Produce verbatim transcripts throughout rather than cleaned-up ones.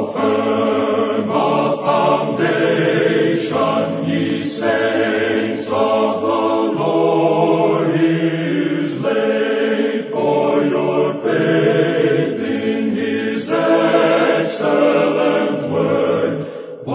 firm a foundation, ye saints of the Lord, is laid, for your faith in his excellent word.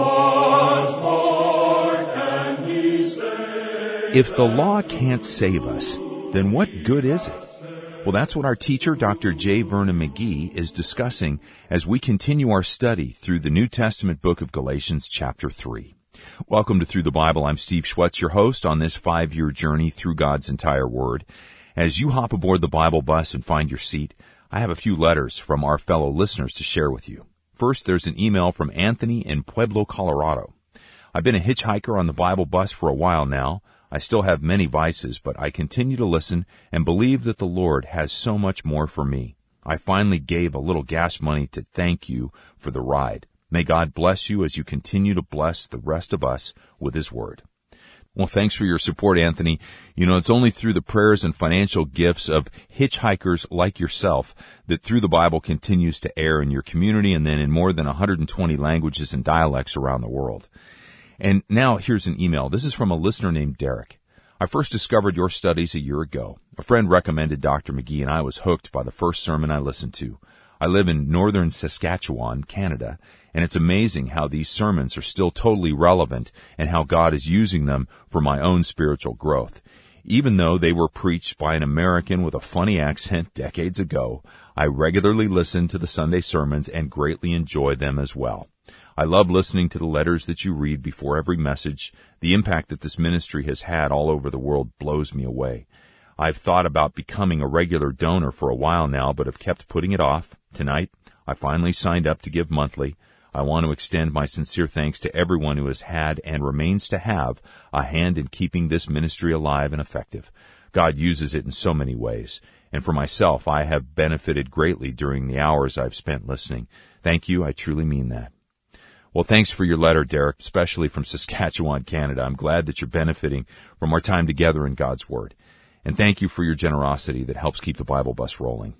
What more can he say? If the law can't save us, then what good is it? Well, that's what our teacher, Doctor J. Vernon McGee, is discussing as we continue our study through the New Testament book of Galatians, chapter three. Welcome to Through the Bible. I'm Steve Schwetz, your host on this five-year journey through God's entire Word. As you hop aboard the Bible bus and find your seat, I have a few letters from our fellow listeners to share with you. First, there's an email from Anthony in Pueblo, Colorado. I've been a hitchhiker on the Bible bus for a while now. I still have many vices, but I continue to listen and believe that the Lord has so much more for me. I finally gave a little gas money to thank you for the ride. May God bless you as you continue to bless the rest of us with His Word. Well, thanks for your support, Anthony. You know, it's only through the prayers and financial gifts of hitchhikers like yourself that Through the Bible continues to air in your community and then in more than one hundred twenty languages and dialects around the world. And now here's an email. This is from a listener named Derek. I first discovered your studies a year ago. A friend recommended Doctor McGee, and I was hooked by the first sermon I listened to. I live in northern Saskatchewan, Canada, and it's amazing how these sermons are still totally relevant and how God is using them for my own spiritual growth. Even though they were preached by an American with a funny accent decades ago, I regularly listen to the Sunday sermons and greatly enjoy them as well. I love listening to the letters that you read before every message. The impact that this ministry has had all over the world blows me away. I've thought about becoming a regular donor for a while now, but have kept putting it off. Tonight, I finally signed up to give monthly. I want to extend my sincere thanks to everyone who has had and remains to have a hand in keeping this ministry alive and effective. God uses it in so many ways. And for myself, I have benefited greatly during the hours I've spent listening. Thank you. I truly mean that. Well, thanks for your letter, Derek, especially from Saskatchewan, Canada. I'm glad that you're benefiting from our time together in God's Word. And thank you for your generosity that helps keep the Bible bus rolling.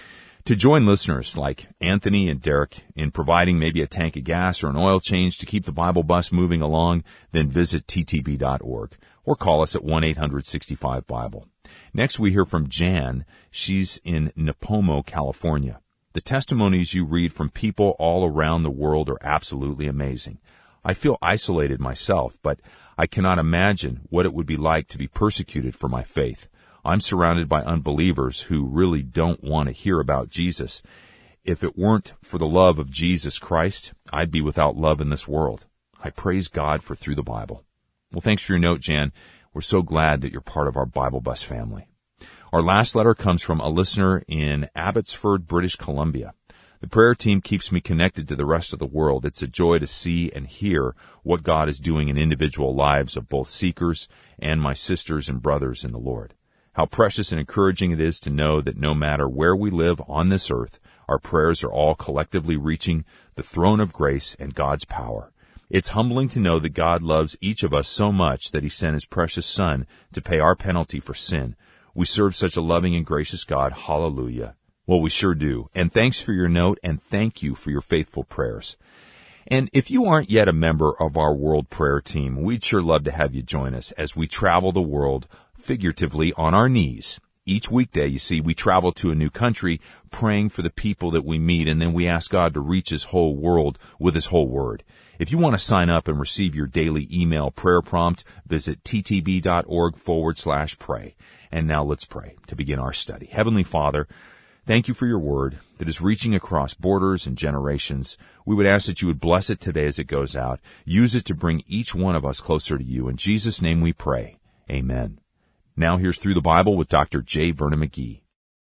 To join listeners like Anthony and Derek in providing maybe a tank of gas or an oil change to keep the Bible bus moving along, then visit T T B dot org or call us at one eight hundred sixty-five Bible. Next, we hear from Jan. She's in Nipomo, California. The testimonies you read from people all around the world are absolutely amazing. I feel isolated myself, but I cannot imagine what it would be like to be persecuted for my faith. I'm surrounded by unbelievers who really don't want to hear about Jesus. If it weren't for the love of Jesus Christ, I'd be without love in this world. I praise God for Through the Bible. Well, thanks for your note, Jan. We're so glad that you're part of our Bible Bus family. Our last letter comes from a listener in Abbotsford, British Columbia. The prayer team keeps me connected to the rest of the world. It's a joy to see and hear what God is doing in individual lives of both seekers and my sisters and brothers in the Lord. How precious and encouraging it is to know that no matter where we live on this earth, our prayers are all collectively reaching the throne of grace and God's power. It's humbling to know that God loves each of us so much that He sent His precious Son to pay our penalty for sin. We serve such a loving and gracious God. Hallelujah. Well, we sure do. And thanks for your note, and thank you for your faithful prayers. And if you aren't yet a member of our World Prayer Team, we'd sure love to have you join us as we travel the world figuratively on our knees. Each weekday, you see, we travel to a new country praying for the people that we meet, and then we ask God to reach His whole world with His whole Word. If you want to sign up and receive your daily email prayer prompt, visit ttb.org forward slash pray. And now let's pray to begin our study. Heavenly Father, thank you for your word that is reaching across borders and generations. We would ask that you would bless it today as it goes out. Use it to bring each one of us closer to you. In Jesus' name we pray. Amen. Now here's Through the Bible with Doctor J. Vernon McGee.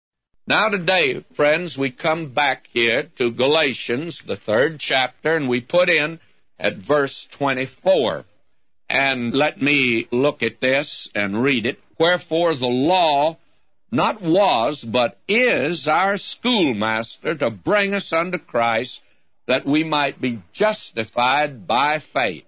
Now today, friends, we come back here to Galatians, the third chapter, and we put in at verse twenty-four. And let me look at this and read it. Wherefore the law not was, but is our schoolmaster to bring us unto Christ, that we might be justified by faith.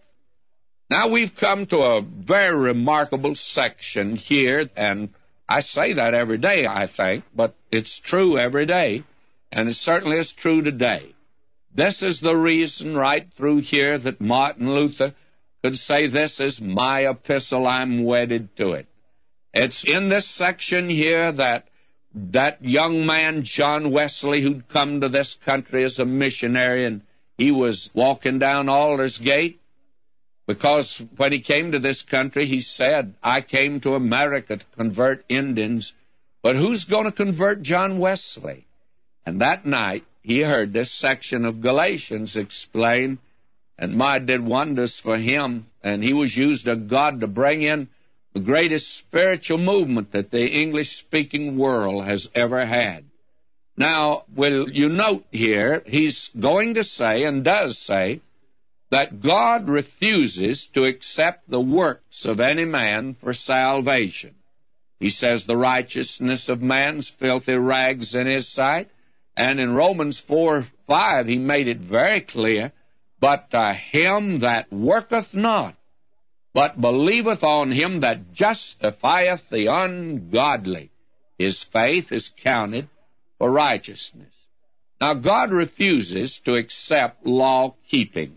Now we've come to a very remarkable section here, and I say that every day, I think, but it's true every day, and it certainly is true today. This is the reason right through here that Martin Luther could say, this is my epistle, I'm wedded to it. It's in this section here that that young man, John Wesley, who'd come to this country as a missionary, and he was walking down Aldersgate, because when he came to this country, he said, I came to America to convert Indians, but who's going to convert John Wesley? And that night, he heard this section of Galatians explained, and my did wonders for him, and he was used of God to bring in the greatest spiritual movement that the English-speaking world has ever had. Now, will you note here, he's going to say, and does say, that God refuses to accept the works of any man for salvation. He says the righteousness of man's filthy rags in his sight, and in Romans four five he made it very clear, but to him that worketh not, but believeth on him that justifieth the ungodly, his faith is counted for righteousness. Now, God refuses to accept law-keeping.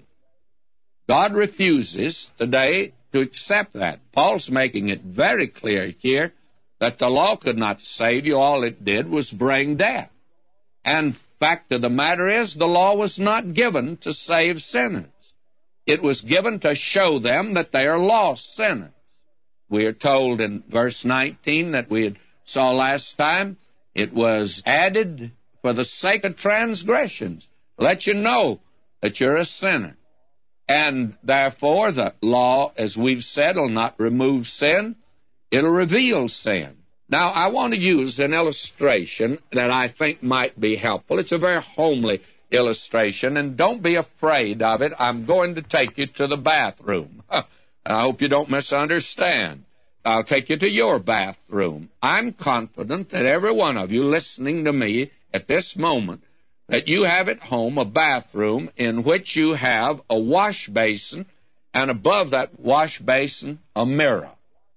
God refuses today to accept that. Paul's making it very clear here that the law could not save you. All it did was bring death. And fact of the matter is, the law was not given to save sinners. It was given to show them that they are lost sinners. We are told in verse nineteen that we had saw last time, it was added for the sake of transgressions, let you know that you're a sinner. And therefore, the law, as we've said, will not remove sin. It'll reveal sin. Now, I want to use an illustration that I think might be helpful. It's a very homely illustration, and don't be afraid of it. I'm going to take you to the bathroom. I hope you don't misunderstand. I'll take you to your bathroom. I'm confident that every one of you listening to me at this moment, that you have at home a bathroom in which you have a wash basin, and above that wash basin, a mirror.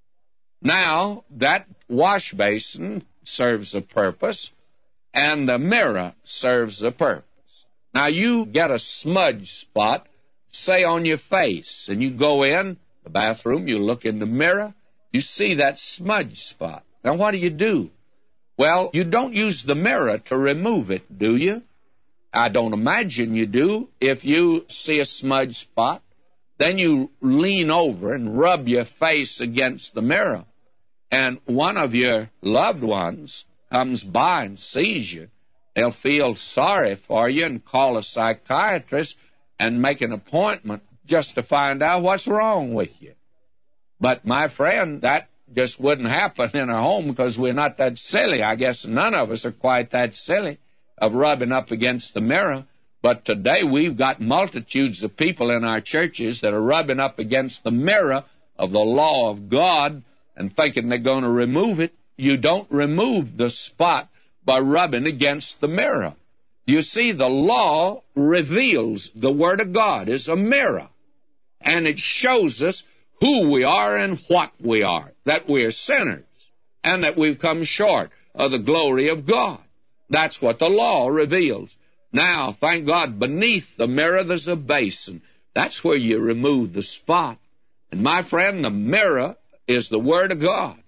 Now, that wash basin serves a purpose, and the mirror serves a purpose. Now, you get a smudge spot, say, on your face, and you go in the bathroom, you look in the mirror, you see that smudge spot. Now, what do you do? Well, you don't use the mirror to remove it, do you? I don't imagine you do. If you see a smudge spot, then you lean over and rub your face against the mirror, and one of your loved ones comes by and sees you. They'll feel sorry for you and call a psychiatrist and make an appointment just to find out what's wrong with you. But, my friend, that just wouldn't happen in a home because we're not that silly. I guess none of us are quite that silly of rubbing up against the mirror. But today we've got multitudes of people in our churches that are rubbing up against the mirror of the law of God and thinking they're going to remove it. You don't remove the spot by rubbing against the mirror. You see, the law reveals the Word of God is a mirror, and it shows us who we are and what we are, that we're sinners, and that we've come short of the glory of God. That's what the law reveals. Now, thank God, beneath the mirror there's a basin. That's where you remove the spot. And my friend, the mirror is the Word of God.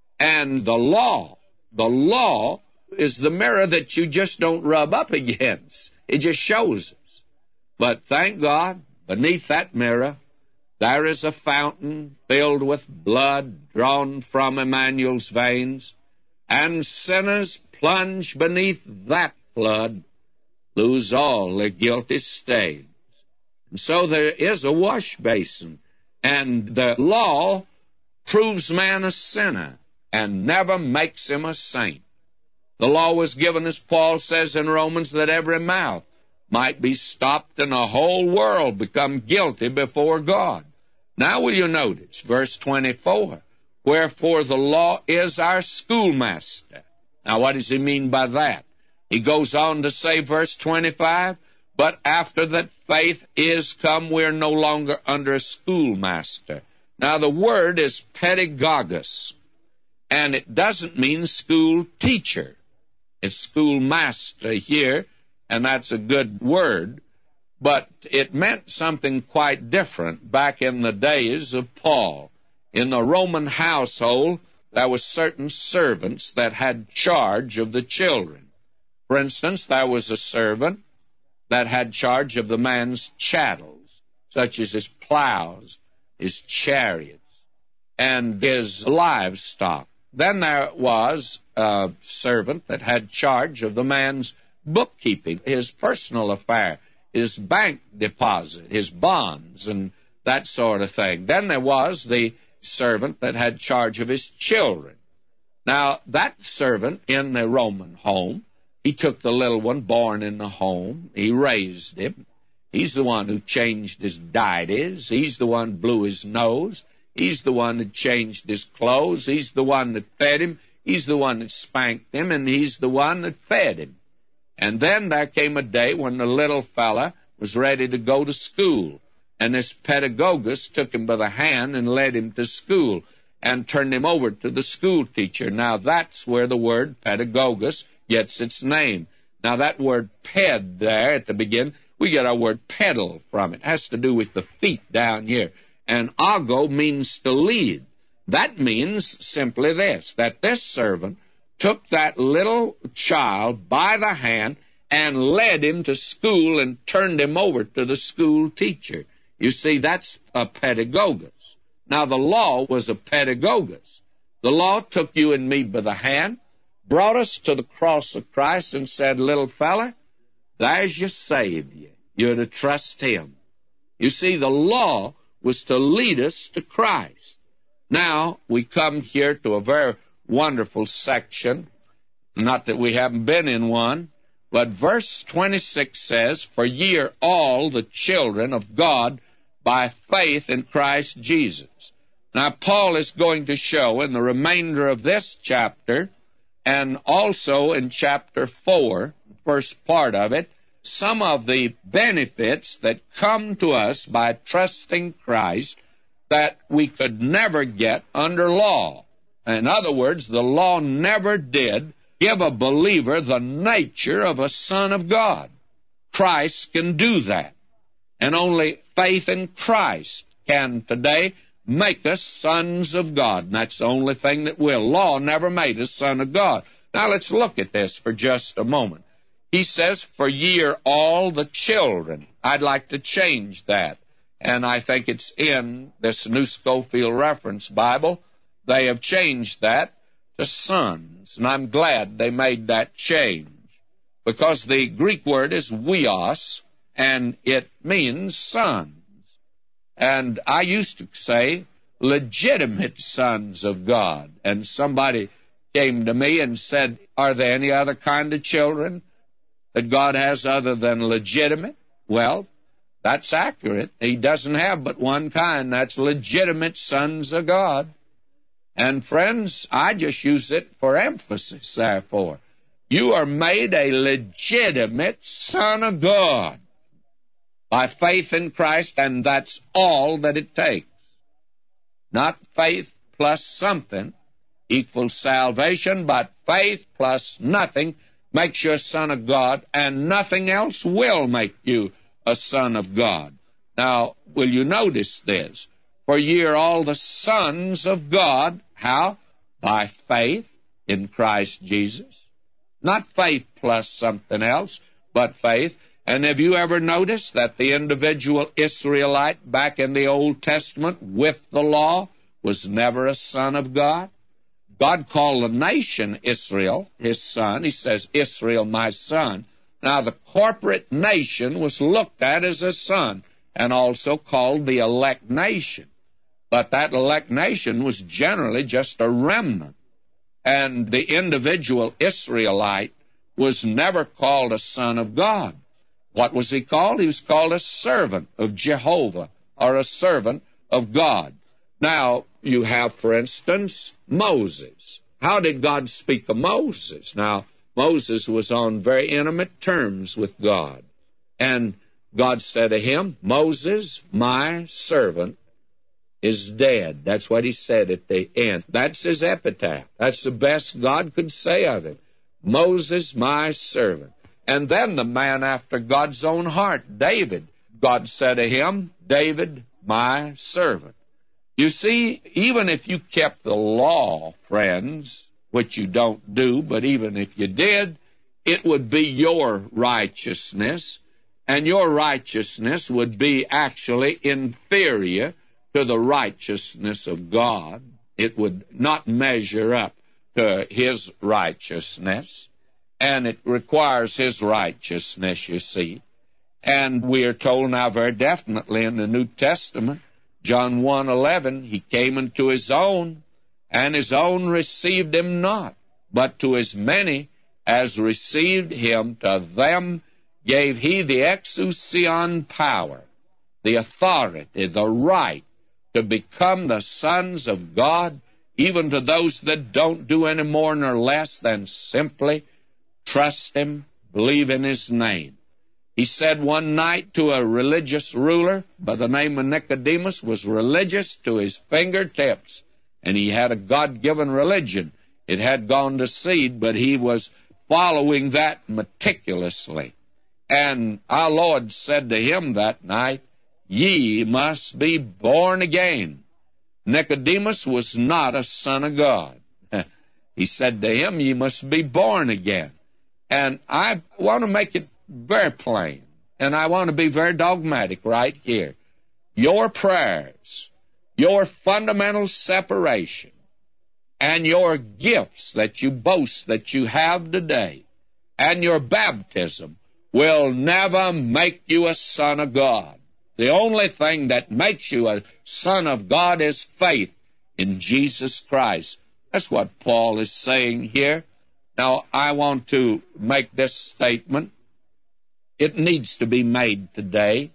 And the law, the law is the mirror that you just don't rub up against. It just shows us. But thank God, beneath that mirror, there is a fountain filled with blood drawn from Emmanuel's veins, and sinners plunge beneath that flood, lose all their guilty stains. And so there is a wash basin, and the law proves man a sinner and never makes him a saint. The law was given, as Paul says in Romans, that every mouth might be stopped and the whole world become guilty before God. Now will you notice verse twenty-four, wherefore the law is our schoolmaster. Now what does he mean by that? He goes on to say, verse twenty-five, but after that faith is come, we're no longer under a schoolmaster. Now the word is pedagogus, and it doesn't mean school teacher. It's schoolmaster here, and that's a good word. But it meant something quite different back in the days of Paul. In the Roman household, there were certain servants that had charge of the children. For instance, there was a servant that had charge of the man's chattels, such as his plows, his chariots, and his livestock. Then there was a servant that had charge of the man's bookkeeping, his personal affair, his bank deposit, his bonds, and that sort of thing. Then there was the servant that had charge of his children. Now, that servant in the Roman home, he took the little one born in the home, he raised him. He's the one who changed his diets. He's the one who blew his nose. He's the one that changed his clothes. He's the one that fed him. He's the one that spanked him, and he's the one that fed him. And then there came a day when the little fella was ready to go to school, and this pedagogus took him by the hand and led him to school and turned him over to the school teacher. Now, that's where the word pedagogus gets its name. Now, that word ped there at the beginning, we get our word pedal from it. It has to do with the feet down here. And ago means to lead. That means simply this, that this servant took that little child by the hand and led him to school and turned him over to the school teacher. You see, that's a pedagogus. Now, the law was a pedagogus. The law took you and me by the hand, brought us to the cross of Christ, and said, little fella, there's your Savior. You're to trust Him. You see, the law was to lead us to Christ. Now, we come here to a very wonderful section. Not that we haven't been in one, but verse twenty-six says, for ye are all the children of God by faith in Christ Jesus. Now, Paul is going to show in the remainder of this chapter, and also in chapter four, the first part of it, some of the benefits that come to us by trusting Christ that we could never get under law. In other words, the law never did give a believer the nature of a son of God. Christ can do that. And only faith in Christ can today make us sons of God. And that's the only thing that will. Law never made us son of God. Now let's look at this for just a moment. He says, for ye are all the children. I'd like to change that. And I think it's in this New Schofield Reference Bible. They have changed that to sons. And I'm glad they made that change. Because the Greek word is huios, and it means sons. And I used to say legitimate sons of God. And somebody came to me and said, are there any other kind of children that God has other than legitimate? Well, that's accurate. He doesn't have but one kind. That's legitimate sons of God. And friends, I just use it for emphasis, therefore. You are made a legitimate son of God by faith in Christ, and that's all that it takes. Not faith plus something equals salvation, but faith plus nothing makes you a son of God, and nothing else will make you a son of God. Now, will you notice this? For ye are all the sons of God. How? By faith in Christ Jesus. Not faith plus something else, but faith. And have you ever noticed that the individual Israelite back in the Old Testament with the law was never a son of God? God called the nation Israel his son. He says, Israel, my son. Now, the corporate nation was looked at as a son and also called the elect nation. But that elect nation was generally just a remnant. And the individual Israelite was never called a son of God. What was he called? He was called a servant of Jehovah, or a servant of God. Now, you have, for instance, Moses. How did God speak of Moses? Now, Moses was on very intimate terms with God. And God said to him, Moses, my servant, is dead. That's what he said at the end. That's his epitaph. That's the best God could say of him. Moses, my servant. And then the man after God's own heart, David, God said to him, David, my servant. You see, even if you kept the law, friends, which you don't do, but even if you did, it would be your righteousness, and your righteousness would be actually inferior to the righteousness of God. It would not measure up to his righteousness, and it requires his righteousness, you see. And we are told now very definitely in the New Testament, John one eleven, he came unto his own, and his own received him not. But to as many as received him, to them gave he the exousion power, the authority, the right to become the sons of God, even to those that don't do any more nor less than simply trust him, believe in his name. He said one night to a religious ruler by the name of Nicodemus, was religious to his fingertips, and he had a God-given religion. It had gone to seed, but he was following that meticulously. And our Lord said to him that night, ye must be born again. Nicodemus was not a son of God. He said to him, ye must be born again. And I want to make it very plain, and I want to be very dogmatic right here. Your prayers, your fundamental separation, and your gifts that you boast that you have today, and your baptism will never make you a son of God. The only thing that makes you a son of God is faith in Jesus Christ. That's what Paul is saying here. Now, I want to make this statement. It needs to be made today.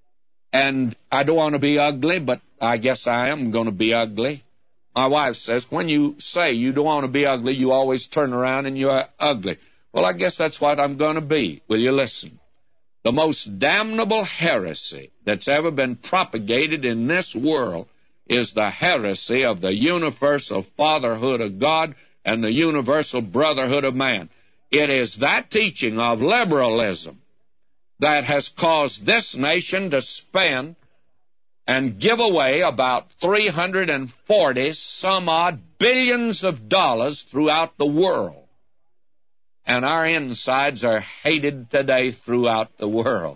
And I don't want to be ugly, but I guess I am going to be ugly. My wife says, when you say you don't want to be ugly, you always turn around and you're ugly. Well, I guess that's what I'm going to be. Will you listen? The most damnable heresy that's ever been propagated in this world is the heresy of the universal fatherhood of God and the universal brotherhood of man. It is that teaching of liberalism that has caused this nation to spend and give away about three hundred forty some odd billions of dollars throughout the world. And our insides are hated today throughout the world.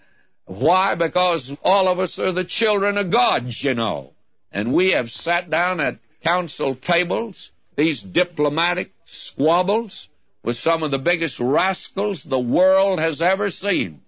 Why? Because all of us are the children of God, you know. And we have sat down at council tables, these diplomatic squabbles, with some of the biggest rascals the world has ever seen.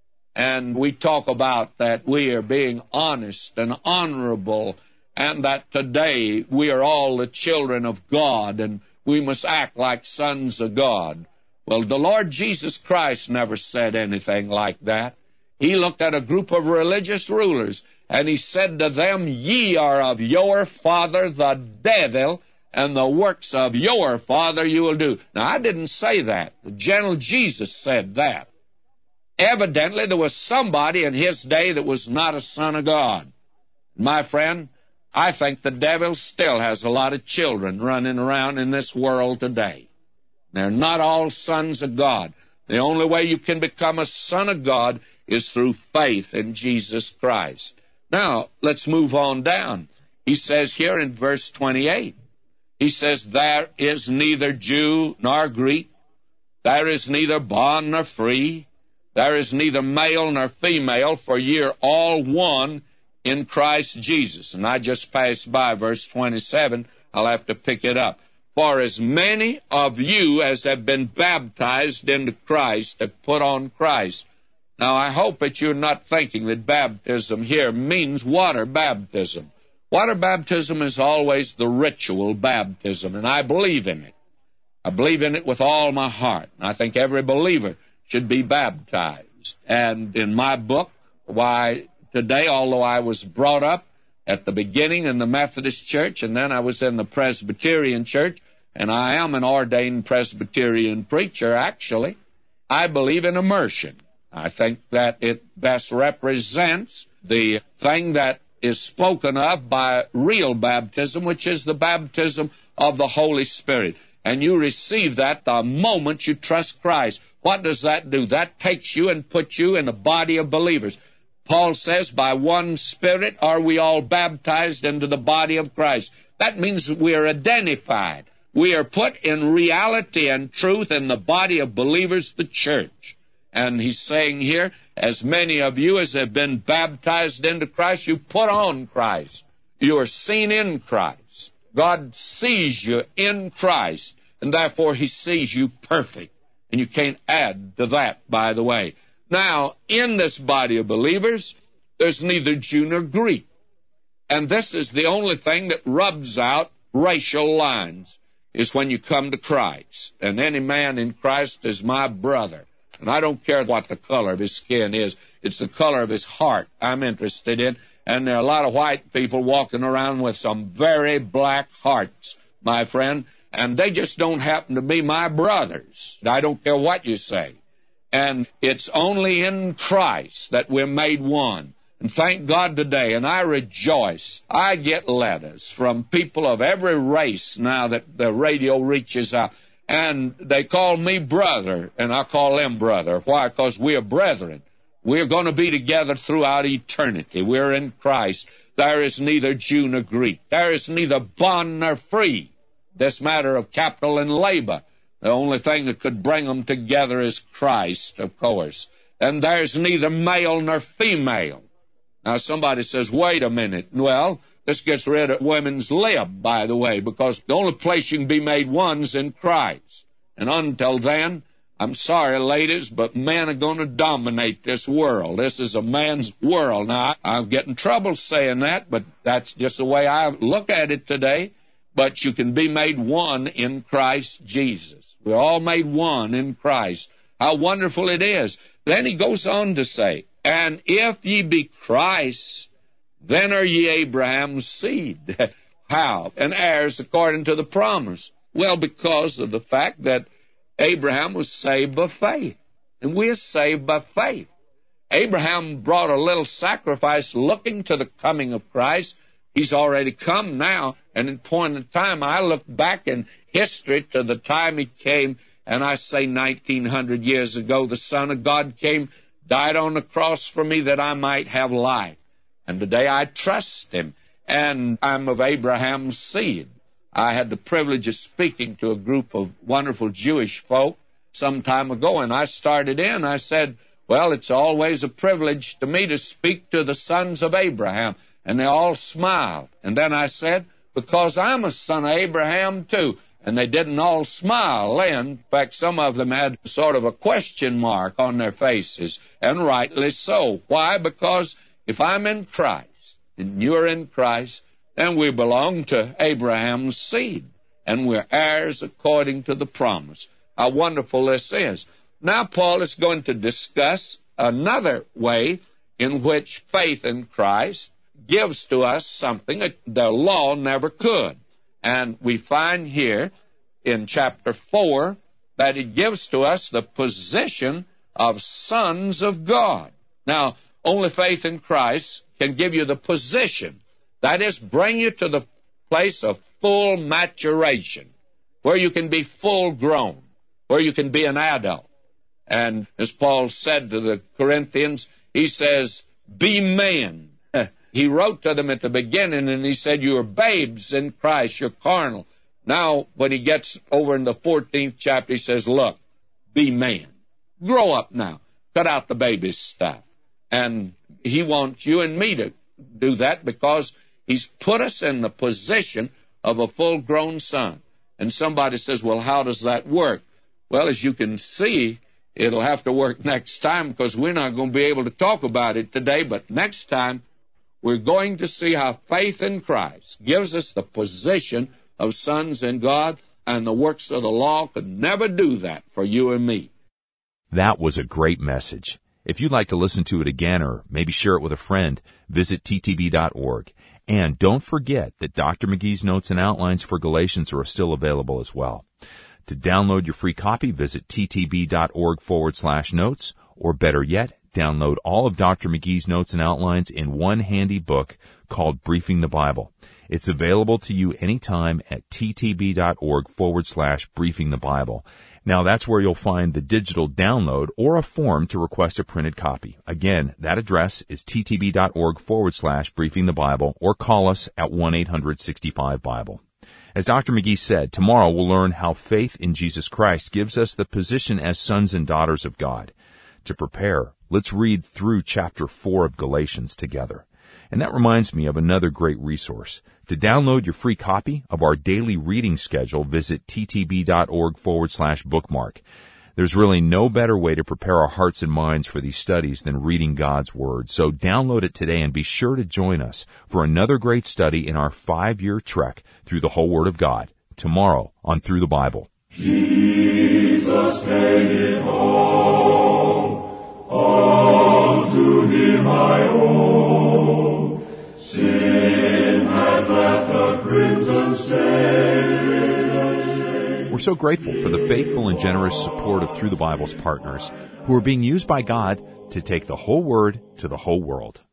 And we talk about that we are being honest and honorable, and that today we are all the children of God, and we must act like sons of God. Well, the Lord Jesus Christ never said anything like that. He looked at a group of religious rulers, and he said to them, ye are of your father the devil, and the works of your father you will do. Now, I didn't say that. The gentle Jesus said that. Evidently, there was somebody in his day that was not a son of God. My friend, I think the devil still has a lot of children running around in this world today. They're not all sons of God. The only way you can become a son of God is through faith in Jesus Christ. Now, let's move on down. He says here in verse twenty-eight, he says, there is neither Jew nor Greek, there is neither bond nor free, there is neither male nor female, for ye are all one in Christ Jesus. And I just passed by verse twenty-seven. I'll have to pick it up. For as many of you as have been baptized into Christ have put on Christ. Now, I hope that you're not thinking that baptism here means water baptism. Water baptism is always the ritual baptism, and I believe in it. I believe in it with all my heart. And I think every believer should be baptized. And in my book, why, today, although I was brought up at the beginning in the Methodist Church, and then I was in the Presbyterian Church, and I am an ordained Presbyterian preacher, actually, I believe in immersion. I think that it best represents the thing that is spoken of by real baptism, which is the baptism of the Holy Spirit. And you receive that the moment you trust Christ. What does that do? That takes you and puts you in the body of believers. Paul says, by one Spirit are we all baptized into the body of Christ. That means we are identified. We are put in reality and truth in the body of believers, the church. And he's saying here, as many of you as have been baptized into Christ, you put on Christ. You are seen in Christ. God sees you in Christ, and therefore he sees you perfect. And you can't add to that, by the way. Now, in this body of believers, there's neither Jew nor Greek. And this is the only thing that rubs out racial lines, is when you come to Christ. And any man in Christ is my brother. And I don't care what the color of his skin is. It's the color of his heart I'm interested in. And there are a lot of white people walking around with some very black hearts, my friend. And they just don't happen to be my brothers. I don't care what you say. And it's only in Christ that we're made one. And thank God today, and I rejoice, I get letters from people of every race now that the radio reaches out. And they call me brother, and I call them brother. Why? Because we are brethren. We're going to be together throughout eternity. We're in Christ. There is neither Jew nor Greek. There is neither bond nor free. This matter of capital and labor, the only thing that could bring them together is Christ, of course. And there's neither male nor female. Now, somebody says, wait a minute. Well, this gets rid of women's lib, by the way, because the only place you can be made one's in Christ. And until then, I'm sorry, ladies, but men are going to dominate this world. This is a man's world. Now, I get in trouble saying that, but that's just the way I look at it today. But you can be made one in Christ Jesus. We're all made one in Christ. How wonderful it is. Then he goes on to say, and if ye be Christ, then are ye Abraham's seed. How? And heirs according to the promise. Well, because of the fact that Abraham was saved by faith. And we are saved by faith. Abraham brought a little sacrifice looking to the coming of Christ. He's already come now. And in point of time, I look back in history to the time he came, and I say nineteen hundred years ago, the Son of God came, died on the cross for me that I might have life. And today I trust him, and I'm of Abraham's seed. I had the privilege of speaking to a group of wonderful Jewish folk some time ago, and I started in. I said, well, it's always a privilege to me to speak to the sons of Abraham. And they all smiled. And then I said, because I'm a son of Abraham too. And they didn't all smile then. In fact, some of them had sort of a question mark on their faces, and rightly so. Why? Because if I'm in Christ, and you're in Christ, then we belong to Abraham's seed, and we're heirs according to the promise. How wonderful this is. Now Paul is going to discuss another way in which faith in Christ gives to us something that the law never could. And we find here in chapter four that it gives to us the position of sons of God. Now, only faith in Christ can give you the position. That is, bring you to the place of full maturation, where you can be full grown, where you can be an adult. And as Paul said to the Corinthians, he says, be men. He wrote to them at the beginning, and he said, you are babes in Christ, you're carnal. Now, when he gets over in the fourteenth chapter, he says, look, be man. Grow up now. Cut out the baby stuff. And he wants you and me to do that because he's put us in the position of a full-grown son. And somebody says, well, how does that work? Well, as you can see, it'll have to work next time because we're not going to be able to talk about it today, but next time, we're going to see how faith in Christ gives us the position of sons in God, and the works of the law could never do that for you and me. That was a great message. If you'd like to listen to it again or maybe share it with a friend, visit T T B dot org. And don't forget that Doctor McGee's notes and outlines for Galatians are still available as well. To download your free copy, visit T T B dot org forward slash notes, or better yet, download all of Doctor McGee's notes and outlines in one handy book called Briefing the Bible. It's available to you anytime at T T B dot org forward slash briefing the Bible. Now that's where you'll find the digital download or a form to request a printed copy. Again, that address is ttb.org forward slash briefing the Bible, or call us at one eight hundred sixty-five Bible. As Doctor McGee said, tomorrow we'll learn how faith in Jesus Christ gives us the position as sons and daughters of God. To prepare, let's read through chapter four of Galatians together. And that reminds me of another great resource. To download your free copy of our daily reading schedule, visit ttb.org forward slash bookmark. There's really no better way to prepare our hearts and minds for these studies than reading God's Word. So download it today and be sure to join us for another great study in our five-year trek through the whole Word of God, tomorrow on Through the Bible. Jesus made it all, all to Him I owe. Sin had left a crimson stain. We're so grateful for the faithful and generous support of Through the Bible's partners, who are being used by God to take the whole Word to the whole world.